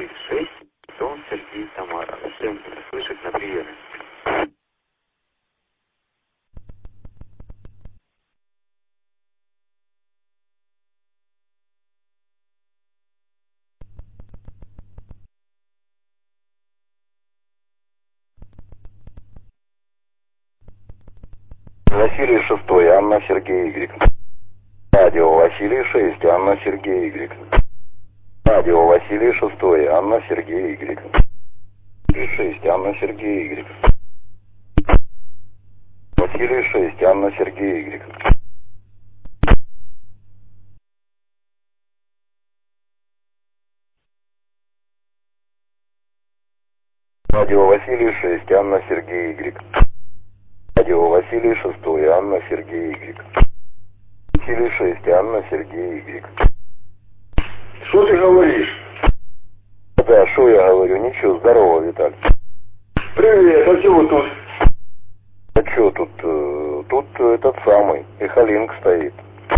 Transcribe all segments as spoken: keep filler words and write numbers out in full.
Василий шесть, Сон, Сергей, Тамара. Всем слышать на приеме. Василий шестой, Анна, Сергей, Y. Радио Василий шесть, Анна, Сергей, Y. Радио Василий шестой, Анна, Сергей, Y. Василий шесть, Анна, Сергей, Y. Василий шесть, Анна, Сергей, Y. Радио Василий шесть, Анна, Сергей, Y. Радио Василий шестой, Анна, Сергей, Y. Василий шесть, Анна, Сергей, Y. Что ты говоришь? Да, что я говорю? Ничего, здорово, Виталий. Привет, а чего тут? А что тут? Э, тут этот самый, Эхолинк стоит.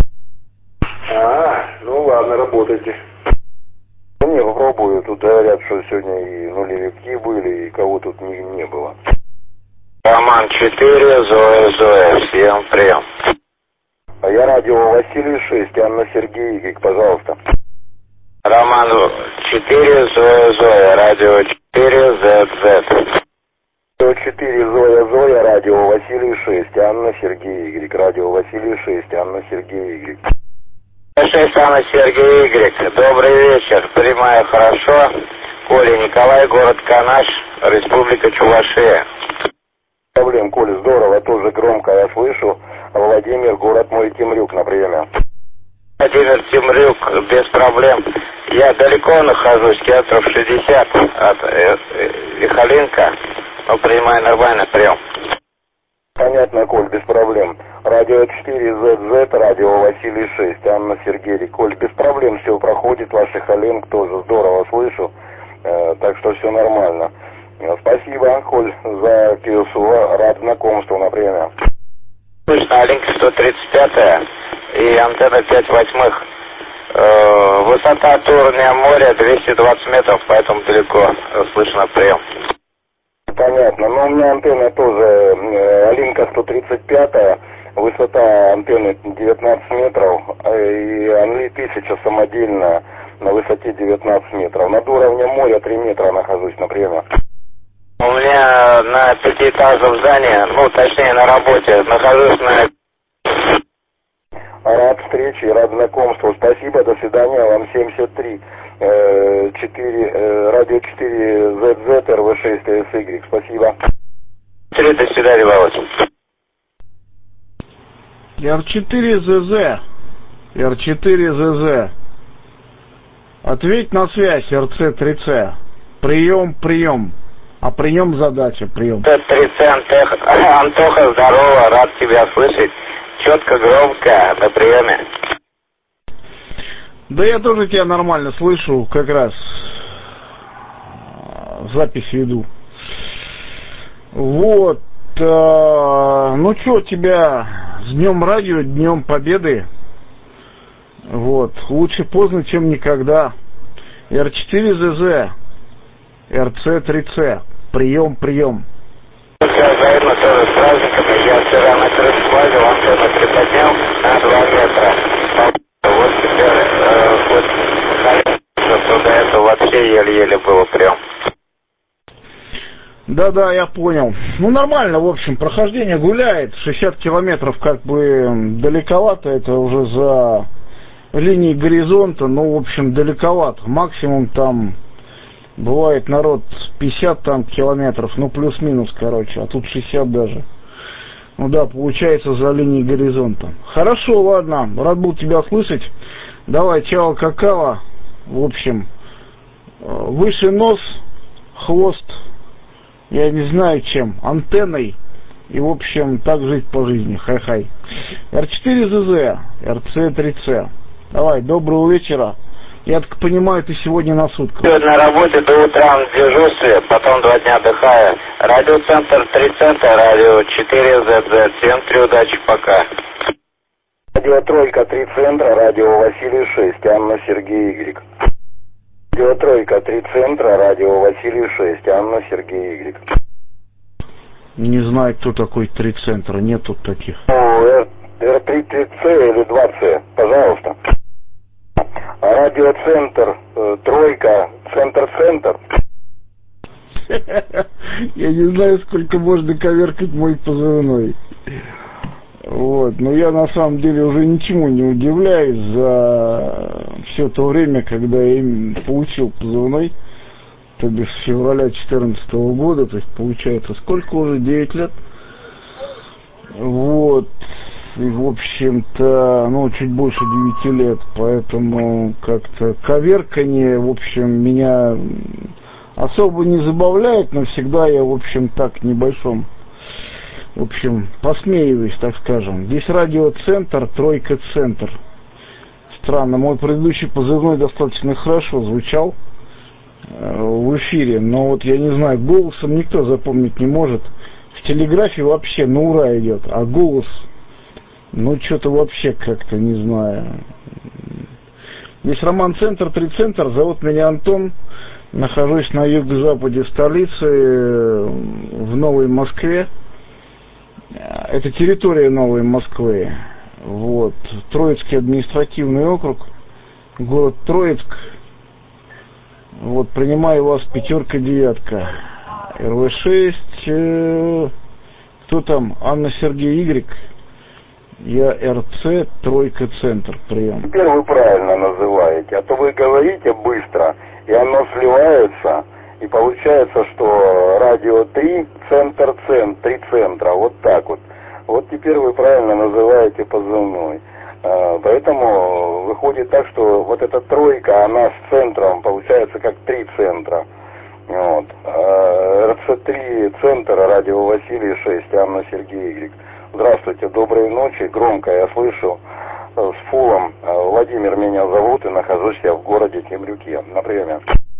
А, ну ладно, работайте. Не, попробую. Тут говорят, что сегодня и нулевики были, и кого тут не, не было. Роман четыре, Зоя, Зоя, всем прием. А я радио Василий шесть, Анна, Сергей, Y, пожалуйста. Роман четыре, Зоя, Зоя, радио четыре, зет зет. Радио четыре, Зоя, Зоя, радио Василий шесть, Анна, Сергей, Y, радио Василий шесть, Анна, Сергей, Y. шесть, Анна, Сергей, Y. Добрый вечер, прямая, хорошо. Коля Николай, город Канаш, Республика Чувашия. Проблем, Коля, здорово, тоже громко я слышу. Владимир, город мой, Темрюк, на приеме. Владимир, Темрюк, без проблем. Я далеко нахожусь, километров шестьдесят от Эхолинка, но принимаю нормально, прием. Понятно, Коль, без проблем. Радио четыре, зет зет, радио Василий шесть, Анна, Сергей. Коль, без проблем все проходит, ваш Эхолинк тоже здорово слышу, э, так что все нормально. Спасибо, Коль, за КСУ, рад знакомству на время. Слышно, Алинка сто тридцать пятая и антенна пять восьмых. Э, высота от уровня моря двести двадцать метров, поэтому далеко слышно прием. Понятно, но у меня антенна тоже, э, Алинка сто тридцать пятая, высота антенны девятнадцать метров, и Анли тысяча самодельная на высоте девятнадцать метров. Над уровнем моря три метра нахожусь на приеме. У меня на пятиэтажном здании, ну точнее на работе, нахожусь на... Рад встрече, рад знакомству. Спасибо, до свидания. Вам семьдесят три, четыре, радио четыре, зет зет, эр вэ шесть, эс игрек. Спасибо. До свидания, Володя. эр четыре зэ зэ. эр четыре зэ зэ. Ответь на связь, эр цэ три цэ. Прием, прием. А прием задача, прием. эр цэ три цэ, Антоха, Антоха, здорово, рад тебя слышать. Четко, громко, на приеме. Да я тоже тебя нормально слышу, как раз запись веду. Вот. Э, ну что, тебя с Днем Радио, Днем Победы. Вот. Лучше поздно, чем никогда. эр четыре зэ зэ, эр цэ три цэ. Прием, прием. Взаимно тоже с праздниками. Я вчера на крышу лазил, антенну приподнял на два метра. Вот теперь э, хоть что до этого вообще еле-еле было прям. Да-да, я понял. Ну, нормально, в общем, прохождение гуляет. шестьдесят километров как бы далековато, это уже за линией горизонта, ну, в общем, далековато. Максимум там... Бывает народ пятьдесят там километров, ну плюс-минус, короче, а тут шестьдесят даже. Ну да, получается за линией горизонта. Хорошо, ладно, рад был тебя слышать. Давай, чао, какао. В общем, выше нос, хвост, я не знаю чем, антенной. И, в общем, так жить по жизни, хай-хай. эр четыре зэ зэ, эр цэ три цэ. Давай, доброго вечера. Я так понимаю, ты сегодня на сутках. Сегодня на работе до утра на дежурстве, потом два дня отдыхаю. Радиоцентр три центра, радио четыре зет зет. Всем три удачи, пока. Радио Тройка три центра, радио Василий шесть, Анна, Сергей, Y. Радио Тройка, три центра, радио Василий шесть, Анна, Сергей Игорь. Не знаю, кто такой три центра, нет тут таких. эр три цэ или два цэ, пожалуйста. Радиоцентр, э, Тройка, центр-центр. Я не знаю, сколько можно коверкать мой позывной. Вот, но я на самом деле уже ничему не удивляюсь за все то время, когда я им получил позывной, то бишь с февраля две тысячи четырнадцатого года, то есть получается сколько уже, девять лет. Вот, и в общем-то, ну, чуть больше девяти лет, поэтому как-то коверканье, в общем, меня особо не забавляет, но всегда я, в общем, так в небольшом, в общем, посмеиваюсь, так скажем. Здесь радиоцентр, Тройка центр. Странно, мой предыдущий позывной достаточно хорошо звучал э, в эфире, но вот я не знаю, голосом никто запомнить не может. В телеграфе вообще на ура идет, а голос, ну, что-то вообще как-то, не знаю. Здесь Роман-центр, три центр, зовут меня Антон. Нахожусь на юго-западе столицы, в Новой Москве. Это территория Новой Москвы. Вот. Троицкий административный округ, город Троицк. Вот, принимаю вас пятерка, девятка. эр вэ шесть. Э, кто там? Анна, Сергей, Игорь. Я эр цэ, Тройка, центр. Прием. Теперь вы правильно называете, а то вы говорите быстро, и оно сливается, и получается, что радио три, центр, центр, три центра, вот так вот. Вот теперь вы правильно называете позывной. Поэтому выходит так, что вот эта тройка, она с центром получается как три центра. Вот. эр цэ три центр, радио Василий шесть, Анна, Сергей Игорь. Здравствуйте, доброй ночи, громко я слышу, с фулом. Владимир меня зовут, и нахожусь я в городе Темрюке. На приеме.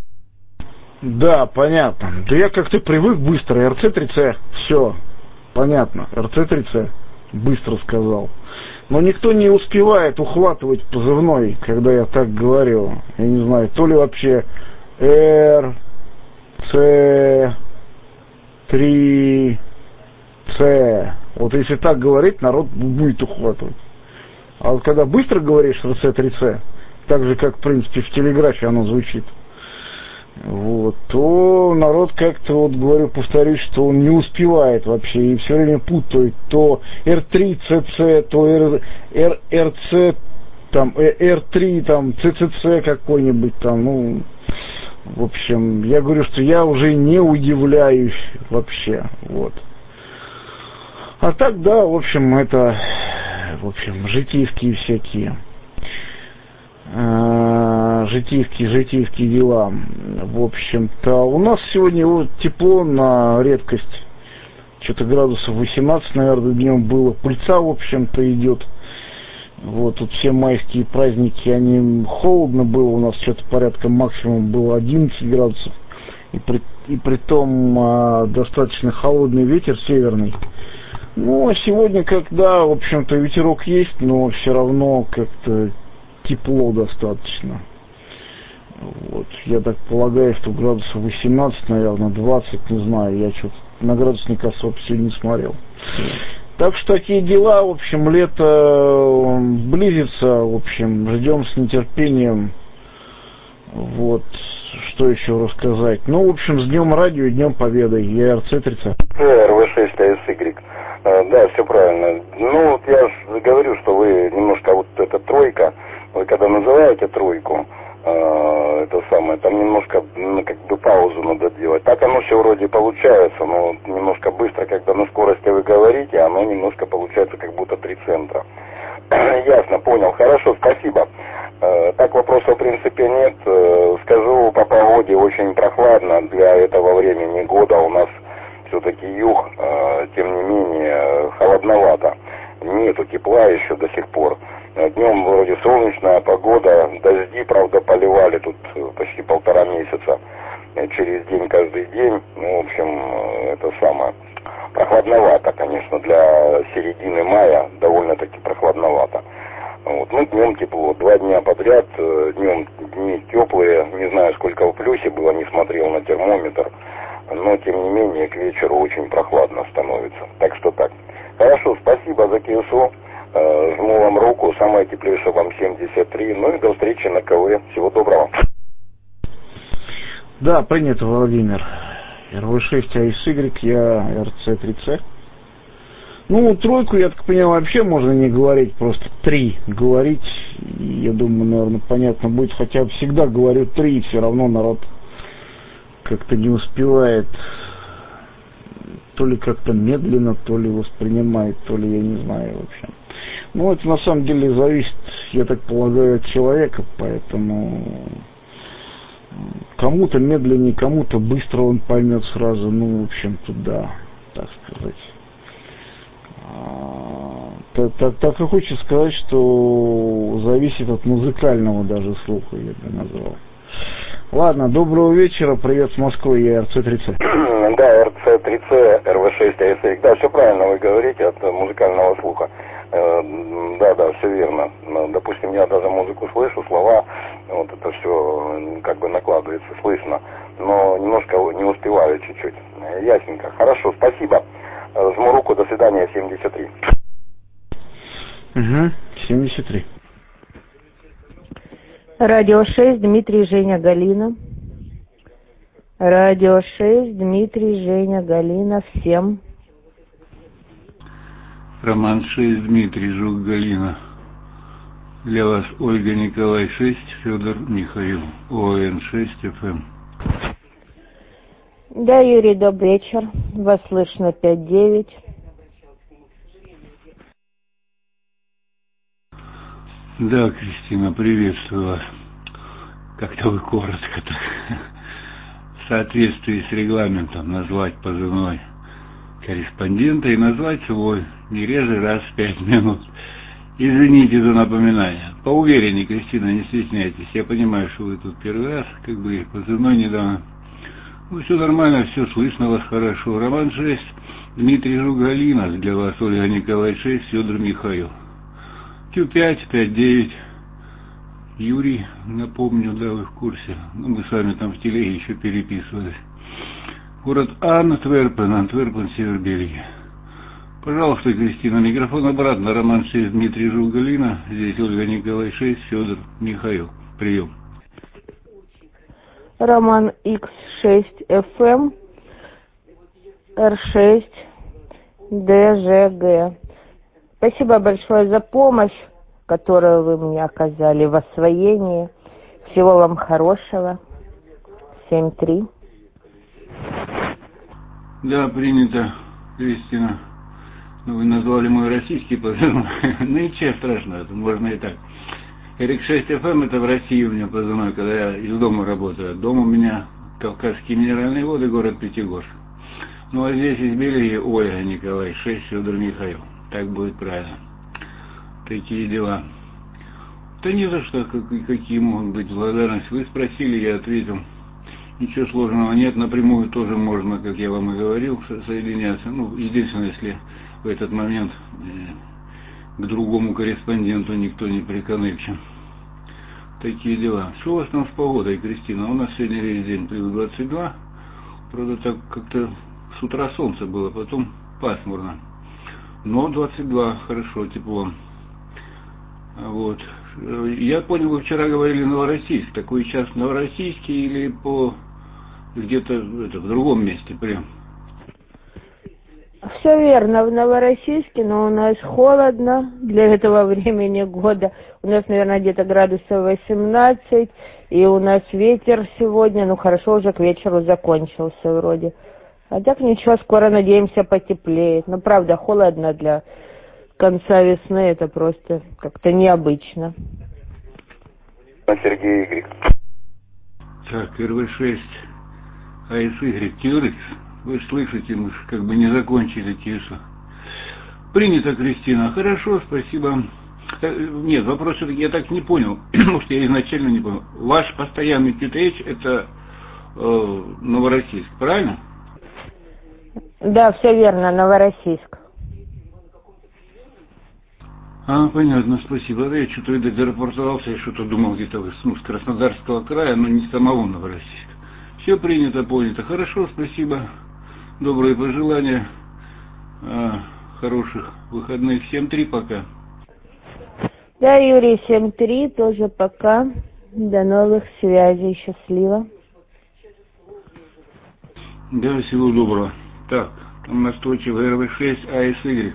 Да, понятно. Да я как-то привык быстро. эр цэ три цэ, все, понятно. эр цэ три цэ, быстро сказал. Но никто не успевает ухватывать позывной, когда я так говорю. Я не знаю, то ли вообще эр цэ три цэ. Вот если так говорить, народ будет ухватывать. А вот когда быстро говоришь эр цэ три цэ, так же, как, в принципе, в телеграфе оно звучит, вот, то народ как-то, вот говорю, повторюсь, что он не успевает вообще и все время путает то эр три цэ цэ, то эр цэ, там, эр три, там, цэ цэ цэ какой-нибудь там, ну, в общем, я говорю, что я уже не удивляюсь вообще, вот. А так, да, в общем, это, в общем, житейские всякие, э, житейские, житейские дела. В общем-то, у нас сегодня вот тепло на редкость, что-то градусов восемнадцать, наверное, днем было, пыльца, в общем-то, идет. Вот, тут все майские праздники, они холодно было, у нас что-то порядка максимум было одиннадцать градусов, и при, и при том э, достаточно холодный ветер северный. Ну, а сегодня, когда, в общем-то, ветерок есть, но все равно как-то тепло достаточно. Вот, я так полагаю, что градусов восемнадцать, наверное, двадцать, не знаю, я что-то на градусник особо сегодня не смотрел. Так что такие дела, в общем, лето близится, в общем, ждем с нетерпением. Вот, что еще рассказать. Ну, в общем, с Днем Радио и Днем Победы. Я эр цэ три цэ. эр вэ шесть эс игрек. Да, все правильно. Ну, вот я же говорю, что вы немножко, вот эта тройка, вы когда называете тройку, э, это самое, там немножко, ну, как бы паузу надо делать. Так оно все вроде получается, но немножко быстро, когда на скорости вы говорите, оно немножко получается как будто три центра. Ясно, понял. Хорошо, спасибо. Э, так вопросов в принципе нет. Э, скажу по погоде, очень прохладно для этого времени года. У нас все-таки юг, э, тем не менее, холодновато. Нету тепла еще до сих пор. Днем вроде солнечная погода, дожди, правда, поливали тут почти полтора месяца. Через день, каждый день. Ну, в общем, это самое. Прохладновато, конечно, для середины мая довольно-таки прохладновато. Вот. Ну, днем тепло, два дня подряд, днем дни теплые, не знаю, сколько в плюсе было, не смотрел на термометр, но, тем не менее, к вечеру очень прохладно становится. Так что так. Хорошо, спасибо за КСО, жму вам руку, самое теплейшее вам семьдесят три, ну и до встречи на КВ. Всего доброго. Да, принято, Владимир. эр вэ шесть а эс игрек, я эр цэ три цэ. Ну, тройку, я так понимаю, вообще можно не говорить, просто три говорить. Я думаю, наверное, понятно будет, хотя всегда говорю три, и все равно народ как-то не успевает, то ли как-то медленно, то ли воспринимает, то ли я не знаю вообще. Ну, это на самом деле зависит, я так полагаю, от человека, поэтому кому-то медленнее, кому-то быстро он поймет сразу, ну, в общем-то, да, так сказать. Так, так, так и хочется сказать, что зависит от музыкального даже слуха, я бы назвал. Ладно, доброго вечера, привет с Москвы, я эр цэ три цэ. Да, эр цэ три цэ, эр вэ шесть а эс икс, да, все правильно вы говорите, от музыкального слуха. Да, да, все верно. Допустим, я даже музыку слышу, слова, вот это все как бы накладывается, слышно, но немножко не успеваю чуть-чуть. Ясненько. Хорошо, спасибо. Жму руку, до свидания, семьдесят три. Угу, семьдесят три. Радио шесть, Дмитрий, Женя, Галина. Радио шесть, Дмитрий, Женя, Галина, всем. Роман шесть, Дмитрий, Жук, Галина. Для вас Ольга, Николай шесть, Федор, Михаил, о эн шесть эф эм. Да, Юрий, добрый вечер. Вас слышно пять девять. Да, Кристина, приветствую вас. Как-то вы коротко так. В соответствии с регламентом назвать позывной корреспондента и назвать свой не реже раз в пять минут. Извините за напоминание. Поувереннее, Кристина, не стесняйтесь. Я понимаю, что вы тут первый раз, как бы позывной недавно. Ну, все нормально, все слышно вас хорошо. Роман шесть, Дмитрий Жугалина, для вас Ольга Николай шесть, Федор Михаил. Q пять, пять девять, Юрий, напомню, да, вы в курсе. Ну, мы с вами там в телеге еще переписывались. Город Антверпен, Антверпен, север Бельгии. Пожалуйста, Кристина, микрофон обратно. Роман шесть, Дмитрий Жугалина, здесь Ольга Николай шесть, Федор Михаил. Прием. Роман икс шесть эф эм, эр шесть, дэ жэ гэ. Спасибо большое за помощь, которую вы мне оказали в освоении. Всего вам хорошего. семь три. Да, принято, Кристина. Ну, вы назвали мой российский позывной. Ну, ничего страшного, это можно и так. эр икс шесть эф эм это в России у меня позывной, когда я из дома работаю. Дом у меня Кавказские минеральные воды, город Пятигорск. Ну, а здесь из Бельгии Ольга Николай шесть, Федор Михаил. Так будет правильно. Такие дела. Да не за что, как, какие могут быть благодарности. Вы спросили, я ответил. Ничего сложного нет, напрямую тоже можно, как я вам и говорил, соединяться. Ну, единственное, если в этот момент э, к другому корреспонденту никто не приконнекчен. Такие дела. Что у вас там с погодой, Кристина? У нас сегодня весь день плюс двадцать два. Правда, так как-то с утра солнце было, потом пасмурно. Но двадцать два, хорошо, тепло. Вот. Я понял, вы вчера говорили Новороссийск. Такой час Новороссийский или по где-то это, в другом месте прям? Все верно, в Новороссийске, но у нас холодно для этого времени года. У нас, наверное, где-то градусов восемнадцать, и у нас ветер сегодня, ну хорошо, уже к вечеру закончился вроде. А так ничего, скоро, надеемся, потеплеет. Но правда, холодно для конца весны, это просто как-то необычно. Сергей Игорь. Так, эр вэ шесть, а эс игрек, Тюрикс. Вы слышите, мы как бы не закончили ТИСу. Принято, Кристина. Хорошо, спасибо. Нет, вопрос все-таки я так не понял, потому что я изначально не понял. Ваш постоянный кью ти эйч это э, Новороссийск, правильно? Да, все верно, Новороссийск. А, понятно, спасибо. Да, я что-то, видать, зарапортовался, я что-то думал где-то вы, ну, с Краснодарского края, но не с самого Новороссийска. Все принято, понято. Хорошо, спасибо. Добрые пожелания. А, хороших выходных. семь три пока. Да, Юрий, семь три, тоже пока. До новых связей. Счастливо. Да, всего доброго. Так, там настойчиво эр вэ шесть а эс игрек.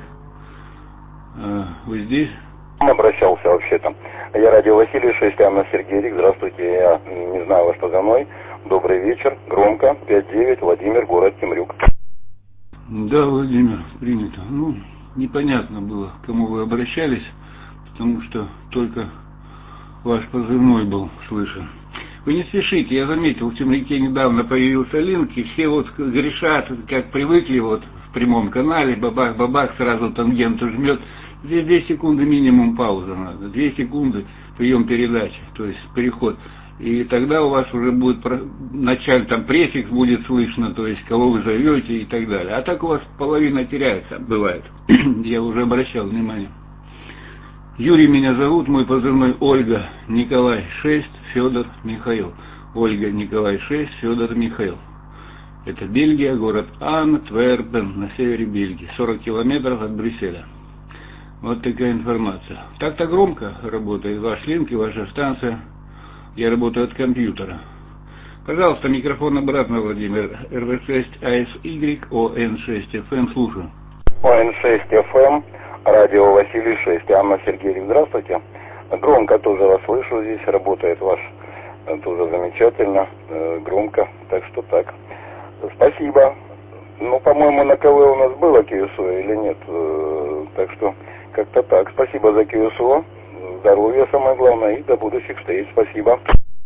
А, вы здесь? Обращался вообще-то. Я радио Василий шесть, Анна Сергеевич. Здравствуйте, я не знаю ваш позывной. Добрый вечер. Громко. пять девять, Владимир, город Темрюк. Да, Владимир, принято. Ну, непонятно было, к кому вы обращались, потому что только ваш позывной был слышен. Вы не спешите, я заметил, в Темрюке недавно появился линк, и все вот грешат, как привыкли вот в прямом канале, бабах-бабах, сразу тангенту жмет. Здесь две секунды минимум пауза надо, две секунды прием передачи, то есть переход. И тогда у вас уже будет началь, там префикс будет слышно, то есть кого вы зовете и так далее. А так у вас половина теряется, бывает. Я уже обращал внимание. Юрий меня зовут, мой позывной Ольга Николай шесть, Федор Михаил. Ольга Николай шесть, Федор Михаил. Это Бельгия, город Антверпен, на севере Бельгии, сорок километров от Брюсселя. Вот такая информация. Так-то громко работает ваш линк и ваша станция. Я работаю от компьютера. Пожалуйста, микрофон обратно, Владимир. эр вэ шесть а эс игрек, о эн шесть эф эм, слушаю. о эн шесть эф эм, радио Василий шесть, Анна Сергеевич, здравствуйте. Громко тоже вас слышу, здесь работает ваш, тоже замечательно, громко, так что так. Спасибо. Ну, по-моему, на КВ у нас было КСО или нет, так что как-то так. Спасибо за КСО, здоровья самое главное и до будущих встреч. Спасибо.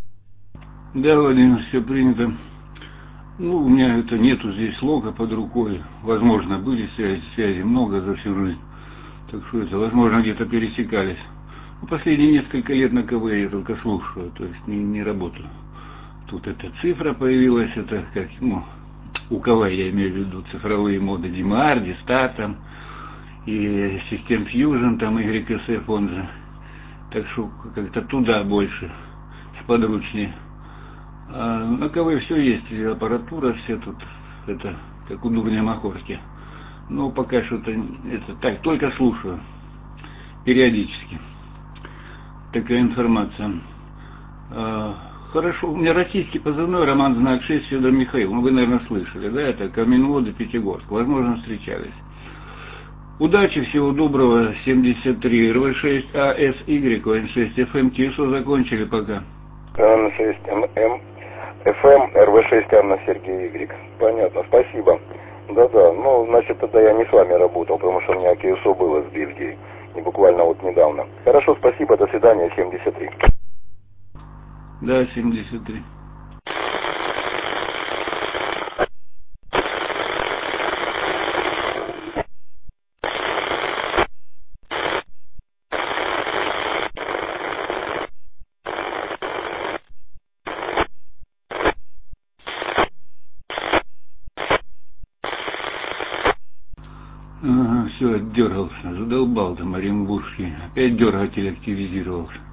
Да, Владимир, все принято. Ну, у меня это нету здесь лога под рукой. Возможно, были связи, связи много за всю жизнь. Так что это, возможно, где-то пересекались. Ну, последние несколько лет на КВ я только слушаю, то есть не, не работаю. Тут эта цифра появилась, это как, ну, у КВ я имею в виду цифровые моды ди эм ар, Дистар там, и System Fusion, там, уай эс эф он же. Так что как-то туда больше, сподручнее. А на КВ все есть, аппаратура, все тут, это, как у дурня Махорки. Но пока что-то, это так, только слушаю, периодически. Такая информация. А, хорошо, у меня российский позывной, Роман Знак шесть, Федор Михаил. Ну, вы, наверное, слышали, да, это Каменводы, Пятигорск. Возможно, встречались. Удачи, всего доброго, семьдесят три, эр вэ шесть а эс игрек, о эн шесть эф эм, КСО закончили пока. о эн шесть эм эм, эф эм, эр вэ шесть Анна Сергей Y. Понятно, спасибо. Да-да, ну, значит, тогда я не с вами работал, потому что у меня КСО было с Бельгией, и буквально вот недавно. Хорошо, спасибо, до свидания, семьдесят три. Да, семьдесят три. Ага, все, отдергался, задолбал там Оренбургский. Опять дергатель активизировался.